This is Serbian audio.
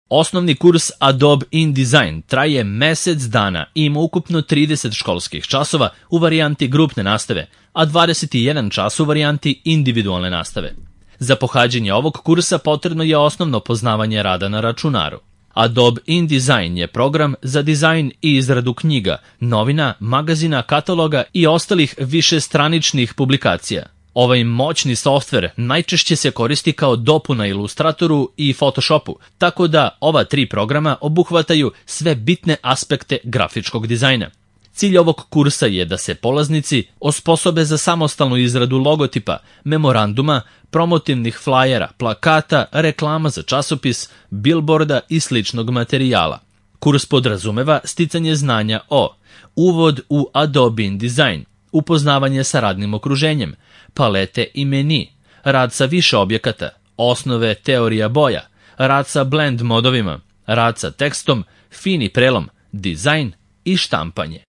Osnovni kurs Adobe InDesign traje mesec dana i ima ukupno 30 školskih časova u varijanti grupne nastave, a 21 čas u varijanti individualne nastave. Za pohađanje ovog kursa potrebno je osnovno poznavanje rada na računaru. Adobe InDesign je program za dizajn i izradu knjiga, novina, magazina, kataloga i ostalih višestraničnih publikacija. Ovaj moćni softver najčešće se koristi kao dopuna Illustratoru i Photoshopu, tako da ova 3 programa obuhvataju sve bitne aspekte grafičkog dizajna. Cilj ovog kursa je da se polaznici osposobe za samostalnu izradu logotipa, memoranduma, promotivnih flajera, plakata, reklama za časopis, bilborda i sličnog materijala. Kurs podrazumeva sticanje znanja o uvod u Adobe InDesign, upoznavanje sa radnim okruženjem, palete i meni, rad sa više objekata, osnove teorija boja, rad sa blend modovima, rad sa tekstom, fini prelom, dizajn i štampanje.